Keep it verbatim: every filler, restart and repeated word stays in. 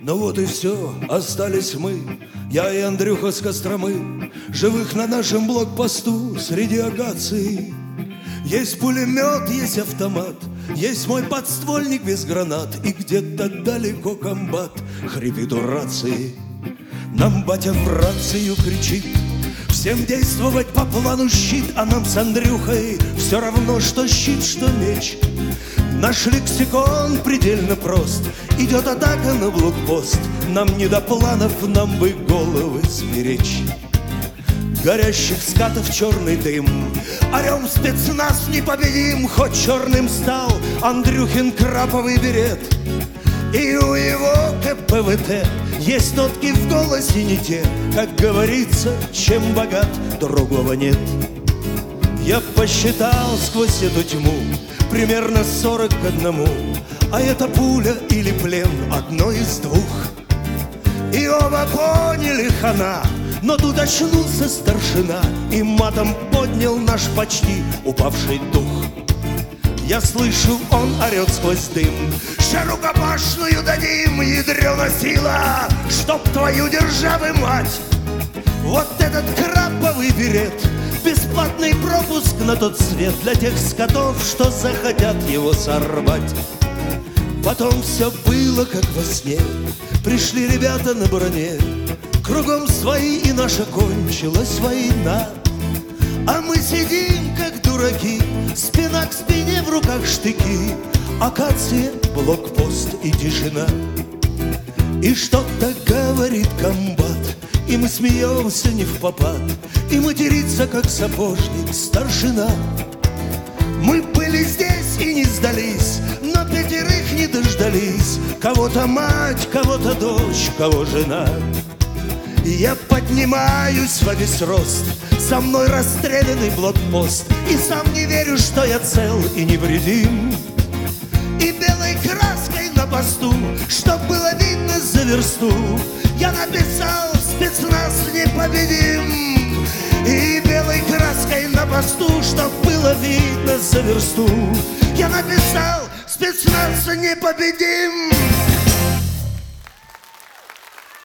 Ну вот и все, остались мы, я и Андрюха с Костромы, живых на нашем блокпосту среди акаций. Есть пулемет, есть автомат, есть мой подствольник без гранат, и где-то далеко комбат хрипит у рации. Нам батя в рацию кричит: всем действовать по плану щит, а нам с Андрюхой все равно, что щит, что меч. Наш лексикон предельно прост, идет атака на блокпост. Нам не до планов, нам бы головы сберечь. Горящих скатов черный дым, орем спецназ непобедим. Хоть черным стал Андрюхин краповый берет, и у его ка пэ вэ тэ есть нотки в голосе не те. Как говорится, чем богат, другого нет. Я посчитал сквозь эту тьму примерно сорок к одному, а это пуля или плен, одно из двух. И оба поняли хана, но тут очнулся старшина и матом поднял наш почти упавший дух. Я слышу, он орет сквозь дым: широкопашную дадим, ядрёна сила, чтоб твою державы мать. Вот этот краповый берет, бесплатный пропуск на тот свет для тех скотов, что захотят его сорвать. Потом все было как во сне, пришли ребята на броне, кругом свои, и наша кончилась война. А мы сидим как дураки, спина к спине, в руках штыки, акация, блокпост и тишина. И что-то говорит комбат, и мы смеемся не впопад, и матерится, как сапожник, старшина. Мы были здесь и не сдались, но пятерых не дождались. Кого-то мать, кого-то дочь, кого жена. Я поднимаюсь во весь рост, со мной расстрелянный блокпост, и сам не верю, что я цел и невредим. И белой краской на посту, чтоб было видно за версту, я написал: спецназ непобедим. И белой краской на посту, чтоб было видно за версту, я написал: спецназ непобедим.